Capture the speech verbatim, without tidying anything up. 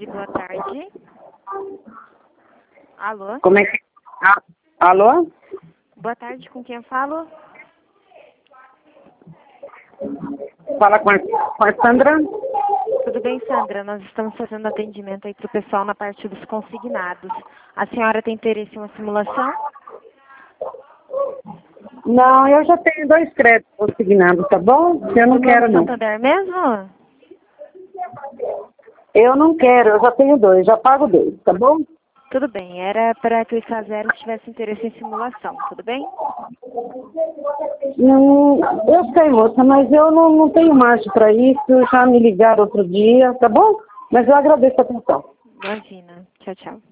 boa tarde. Alô? Como é que... Ah, alô? Boa tarde, com quem eu falo? Fala com a, com a Sandra. Tudo bem, Sandra? Nós estamos fazendo atendimento aí para o pessoal na parte dos consignados. A senhora tem interesse em uma simulação? Não, eu já tenho dois créditos consignados, tá bom? Eu não Do quero, Banco não. Santander mesmo? Eu não quero, eu já tenho dois, já pago dois, tá bom? Tudo bem, era para clicar zero se tivesse interesse em simulação, tudo bem? Hum, eu sei, moça, mas eu não, não tenho margem para isso, já me ligaram outro dia, tá bom? Mas eu agradeço a atenção. Imagina. Tchau, tchau.